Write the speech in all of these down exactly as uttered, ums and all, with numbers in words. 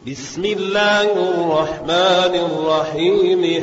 بسم الله الرحمن الرحيم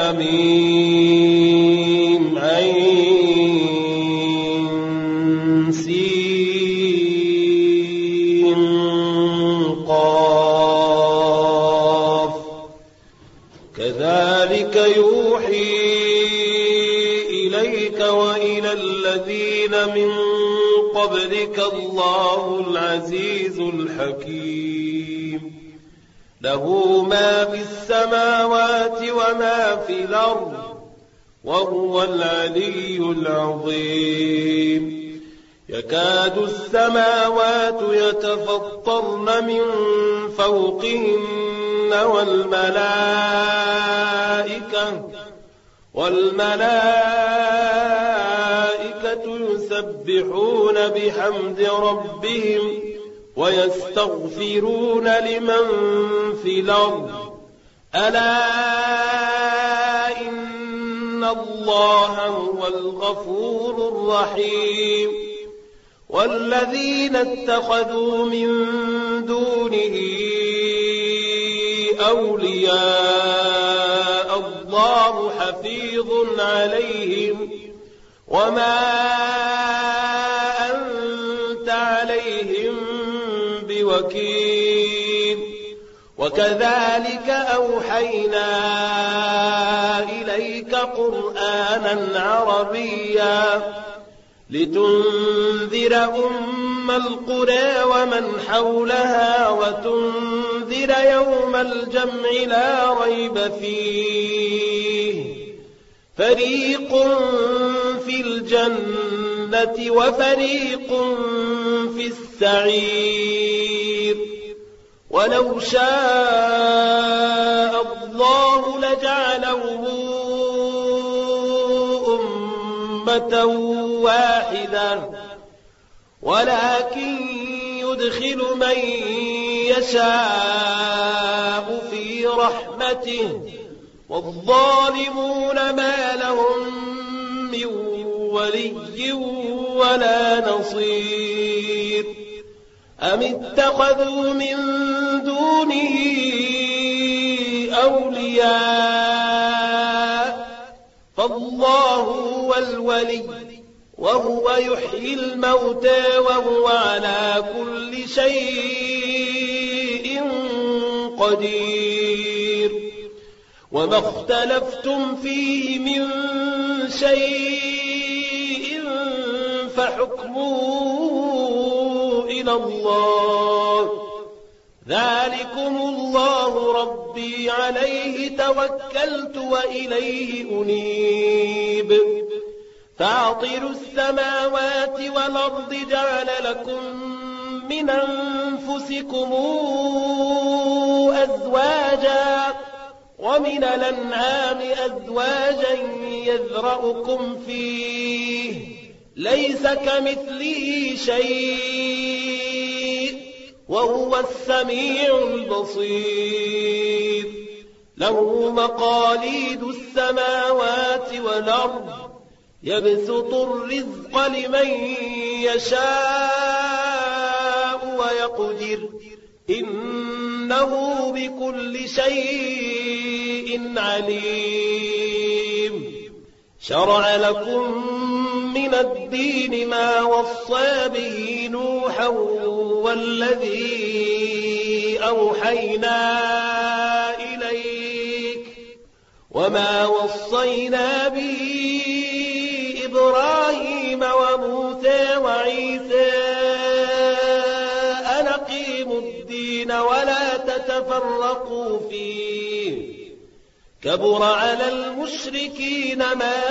حميم عين سين قاف كذلك يوحي إليك وإلى الذين من قبلك الله العزيز الحكيم له ما في السماوات وما في الأرض وهو العلي العظيم يكاد السماوات يتفطرن من فوقهن والملائكة والملائكة يسبحون بحمد ربهم ويستغفرون لمن في الأرض ألا إن الله هو الغفور الرحيم والذين اتخذوا من دونه أولياء الله حفيظ عليهم وما أنت عليهم بوكيل وكذلك أوحينا إليك قرآنا عربيا لتنذر أم القرى ومن حولها وتنذر يوم الجمع لا ريب فيه فريق في الجنة وفريق في السعير ولو شاء الله لجعلهم أمة واحدة ولكن يدخل من يشاء في رحمته والظالمون ما لهم من ولي ولا نصير أم اتخذوا من دونه أولياء فالله هو الولي وهو يحيي الموتى وهو على كل شيء قدير وما اختلفتم فيه من شيء فحكمه إلى الله ذلكم الله ربي عليه توكلت وإليه أنيب فاطر السماوات والأرض جعل لكم من أنفسكم أزواجا ومن الأنعام أزواجا يذرأكم فيه ليس كمثله شيء وهو السميع البصير له مقاليد السماوات والأرض يبسط الرزق لمن يشاء ويقدر إنه بكل شيء عليم شرع لكم من الدين ما وصى به نوحا والذي أوحينا إليك وما وصينا به إبراهيم وموسى وعيسى أن أقيموا الدين ولا تتفرقوا فيه كبر على المشركين ما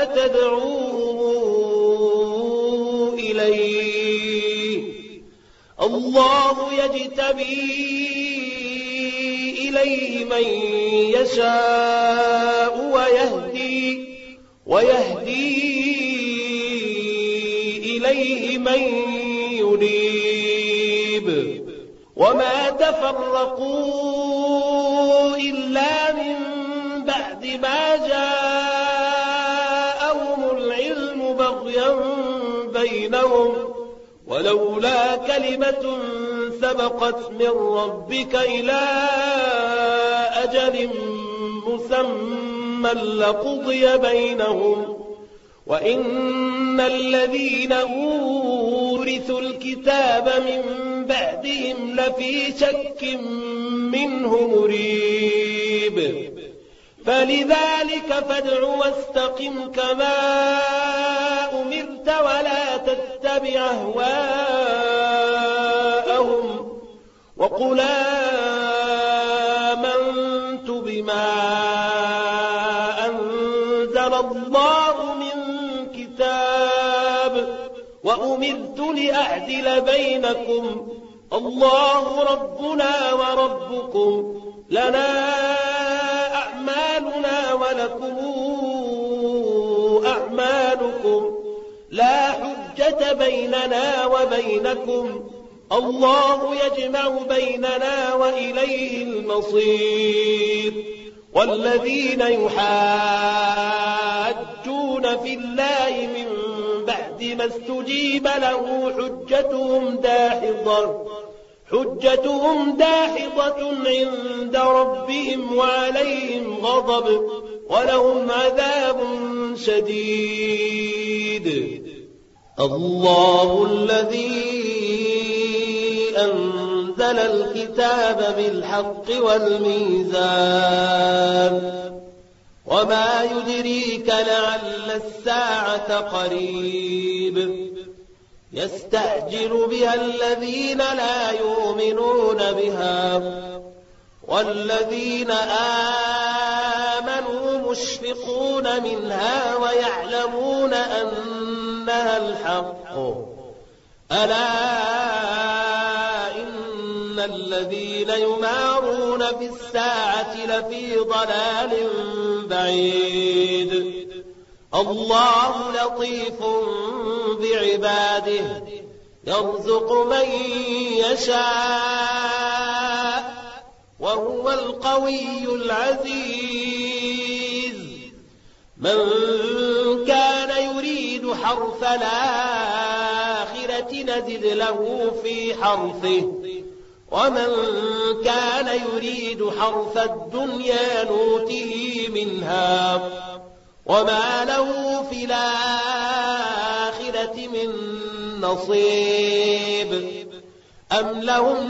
تدعوهم إليه الله يجتبي إليه من يشاء ويهدي ويهدي إليه من ينيب وما تفرقوا إلا من بعد ما جاءهم العلم بغيا بينهم ولولا كلمة سبقت من ربك إلى أجل مسمى لقضي بينهم وإن الذين أورثوا الكتاب من بعدهم لفي شك منه مريب فلذلك فادع واستقم كما أمرت ولا تتبع أهواءهم وقل آمنت بما أنزل الله من كتاب وأمرت لأعدل بينكم الله ربنا وربكم لنا أعمالنا ولكم أعمالكم لا حجة بيننا وبينكم الله يجمع بيننا وإليه المصير والذين يحاجون في الله من بعد ما استجيب له حجتهم داحضة حجتهم داحضة عند ربهم وعليهم غضب ولهم عذاب شديد الله الذي أنزل الكتاب بالحق والميزان وما يدريك لعل الساعة قريب يستعجل بها الذين لا يؤمنون بها والذين آمنوا مشفقون منها ويعلمون أنها الحق ألا إن الذين يمارون في الساعة لفي ضلال بعيد الله لطيف بعباده يرزق من يشاء وهو القوي العزيز من كان يريد حرث الآخرة نزد له في حرثه ومن كان يريد حرث الدنيا نوته منها وما له في الآخرة من نصيب أم لهم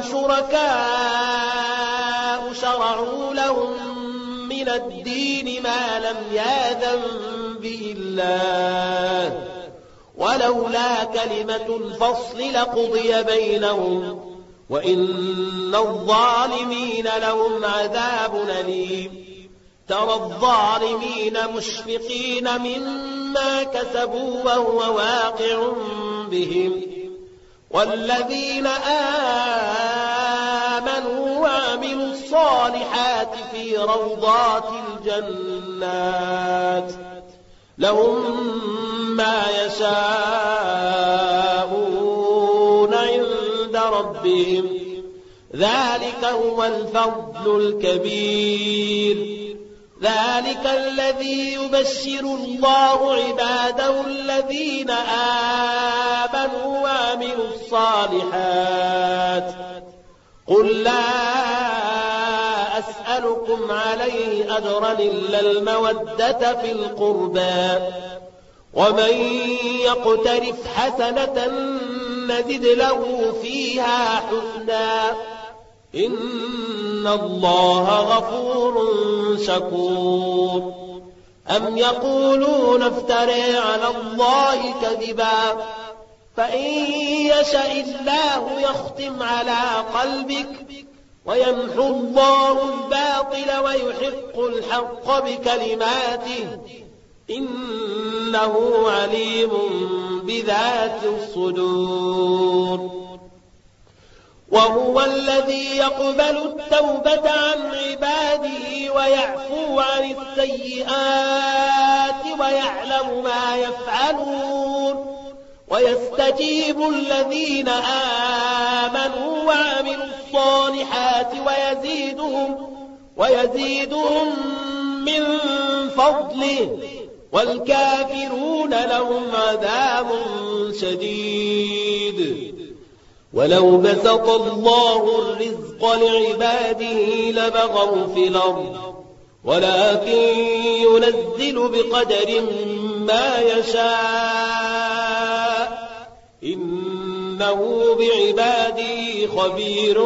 شركاء شرعوا لهم من الدين ما لم يأذن به الله ولولا كلمة الفصل لقضي بينهم وإن الظالمين لهم عذاب أليم ترى الظالمين مشفقين مما كسبوا وهو واقع بهم والذين آمنوا وعملوا الصالحات في روضات الجنات لهم ما يشاءون عند ربهم ذلك هو الفضل الكبير ذلك الذي يبشر الله عباده الذين آمنوا وعملوا الصالحات قل لا أسألكم عليه أجرا إلا المودة في القربى ومن يقترف حسنة نزد له فيها حسنا إن الله غفور شكور أم يقولون افترى على الله كذبا فإن يشأ الله يختم على قلبك ويمحو الله الباطل ويحق الحق بكلماته إنه عليم بذات الصدور وهو الذي يقبل التوبة عن عباده ويعفو عن السيئات ويعلم ما يفعلون ويستجيب الذين آمنوا وعملوا الصالحات ويزيدهم ويزيدهم من فضله والكافرون لهم عذاب شديد ولو بسط الله الرزق لعباده لبغوا في الأرض ولكن ينزل بقدر ما يشاء إنه بعباده خبير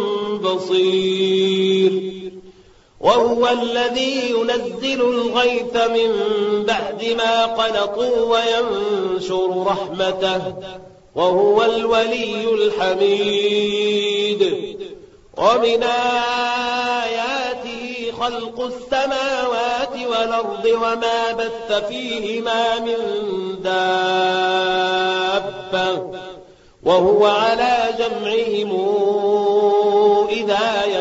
بصير وهو الذي ينزل الغيث من بعد ما قنطوا وينشر رحمته وهو الولي الحميد ومن آياته خلق السماوات والأرض وما بث فيهما من دابة وهو على جمعهم إذا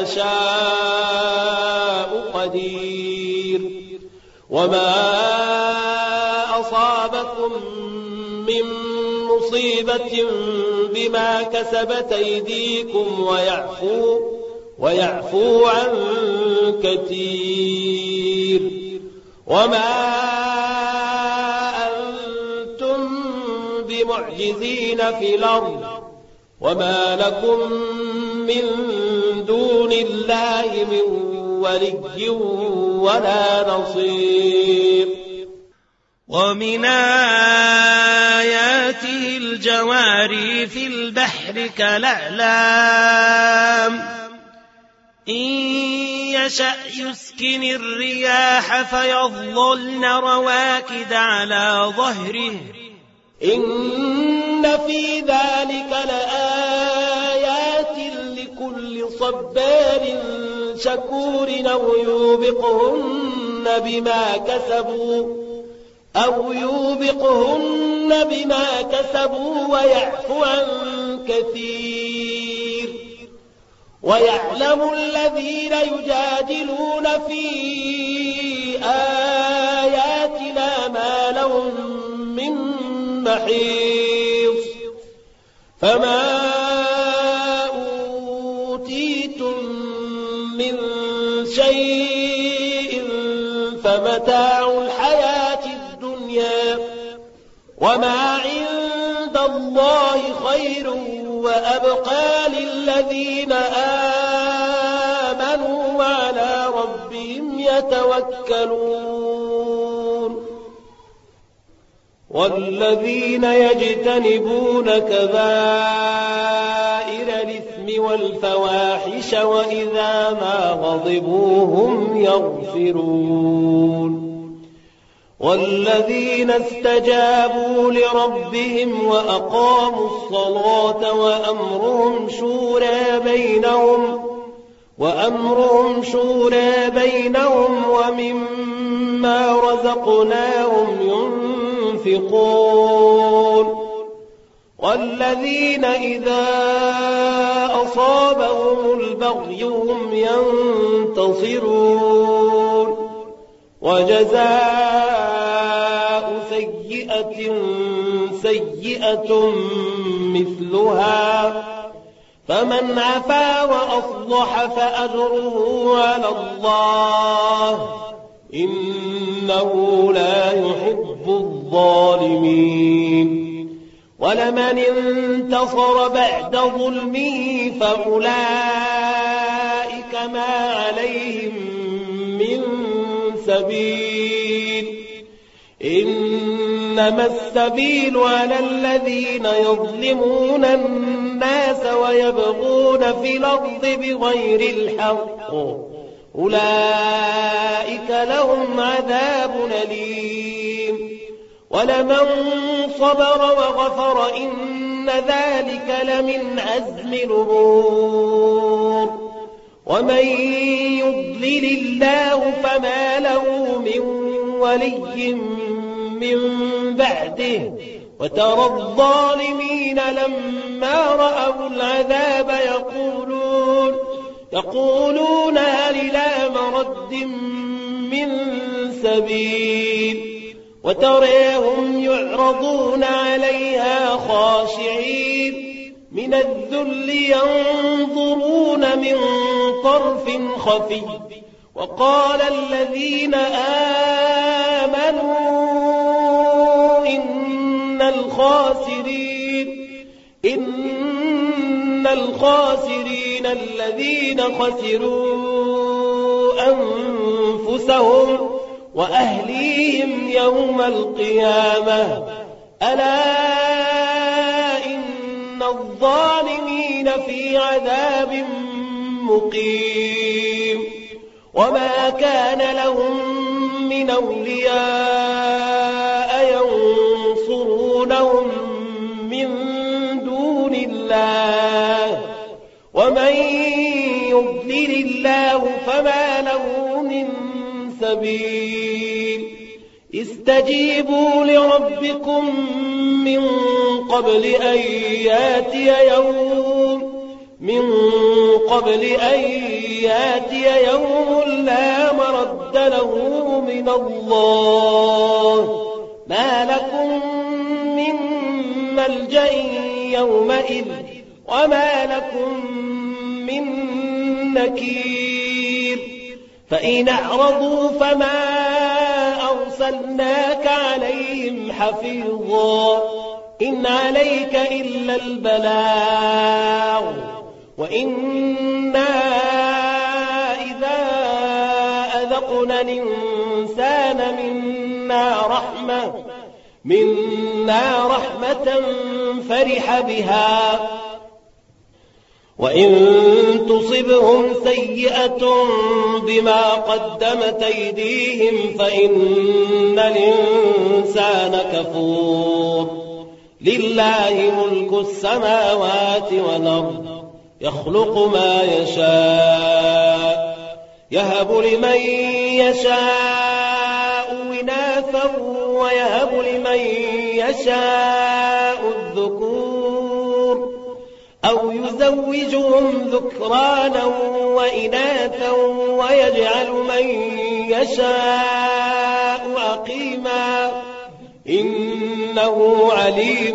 يشاء قدير وما أصابكم من مصيبة بما كسبت أيديكم ويعفو ويعفو عن كثير وما أنتم بمعجزين في الأرض وما لكم من دون الله من ولي ولا نصير ومن آياته الجواري في البحر كالأعلام إن يشأ يسكن الرياح فيظللن رواكد على ظهره إن في ذلك لآيات لكل صبار شكور أو يوبقهن بما كسبوا أو يوبقهن بما كسبوا ويعفو عن كثير ويعلم الذين يجادلون في آياتنا ما لهم من محيص فما أوتيتم من شيء فمتاع الحياة الدنيا وما عند الله خير وأبقى للذين آمنوا وعلى ربهم يتوكلون والذين يجتنبون كبائر الإثم والفواحش وإذا ما غضبوا هم يغفرون والذين استجابوا لربهم وأقاموا الصلاة وأمرهم شورى بينهم وأمرهم شورى بينهم ومما رزقناهم ينفقون والذين إذا أصابهم البغي هم ينتصرون وجزاء سيئة سيئة مثلها فمن عفا وأصلح فأجره على الله إنه لا يحب الظالمين ولمن انتصر بعد ظلمه فأولئك ما عليهم من سبيل إنما السبيل على الذين يظلمون الناس ويبغون في الأرض بغير الحق أولئك لهم عذاب أليم ولمن صبر وغفر إن ذلك لمن عزم الأمور ومن يضلل الله فما له من ولي من بعده وترى الظالمين لما رأوا العذاب يقولون يقولون هل إلى مرد من سبيل وتريهم يعرضون عليها خاشعين من الذل ينظرون من طرف خفي وقال الذين آمنوا إن الخاسرين إن الخاسرين الذين خسروا أنفسهم وأهليهم يوم القيامة ألا إن الظالمين في عذاب مقيم وما كان لهم من أولياء ينصرونهم من دون الله ومن يضلل الله فما له من سبيل استجيبوا لربكم من قبل أن ياتي يوم من قبل أن ياتي يوم لا مرد له من الله ما لكم من ملجأ يومئذ وما لكم من نكير فإن أعرضوا فما أرسلناك عليهم حفيظا إن عليك إلا البلاغ وإنا إذا أذقنا الإنسان منا رحمة منا رحمة فرح بها وإن تصبهم سيئة بما قدمت أيديهم فإن الإنسان كفور لله ملك السماوات والأرض يخلق ما يشاء يهب لمن يشاء إناثا ويهب لمن يشاء الذكور أو يزوجهم ذكرانا وإناثا ويجعل من يشاء عقيما إنه عليم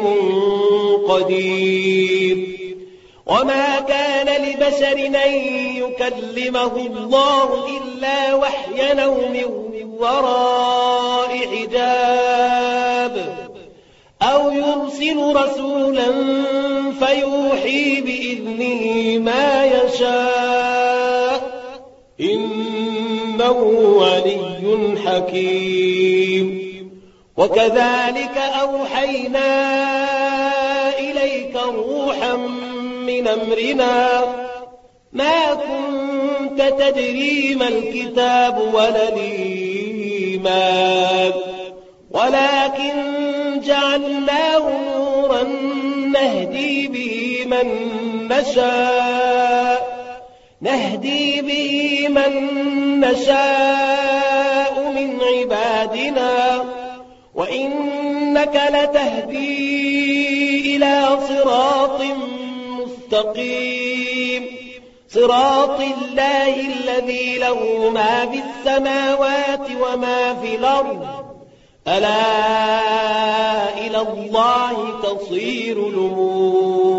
قدير وما كان لبشر أن يكلمه الله إلا وحيا أو من وراء حجاب أو يرسل رسولا فيوحي بإذنه ما يشاء إنه علي حكيم وكذلك أوحينا إليك روحا من أمرنا ما كنت تدري ما الكتاب ولا الإيمان ولكن جعلناه نورا نهدي به من نشاء نهدي به من نشاء من عبادنا وإنك لتهدي إلى صراط مستقيم صراط الله الذي له ما في السماوات وما في الأرض ألا إلى الله تصير الأمور